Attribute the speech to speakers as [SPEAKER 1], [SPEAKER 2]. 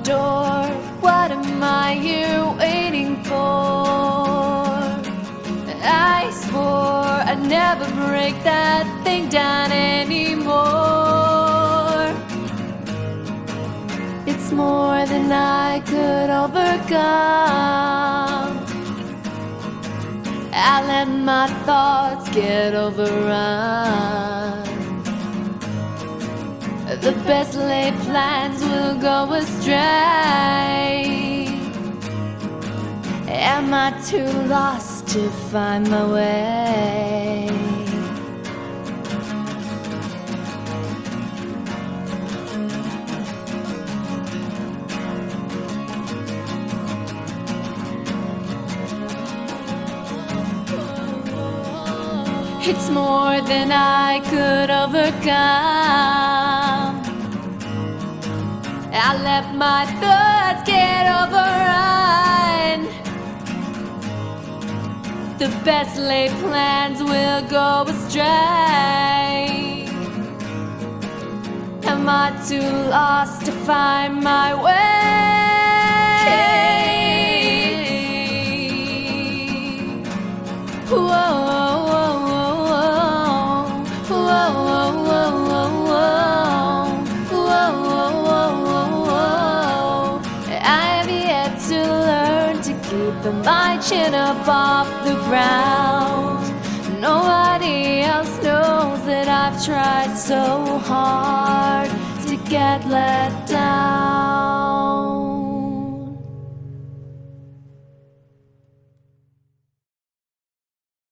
[SPEAKER 1] door. What am I here waiting for? I swore I'd never break that thing down anymore. It's more than I could overcome. I let my thoughts get overrun. The best laid plans will go astray. Am I too lost to find my way? It's more than I could overcome. I let my thoughts get overrun. The best laid plans will go astray. Am I too lost to find my way? Whoa. Keep my chin up off the ground. Nobody else knows that I've tried so hard to get let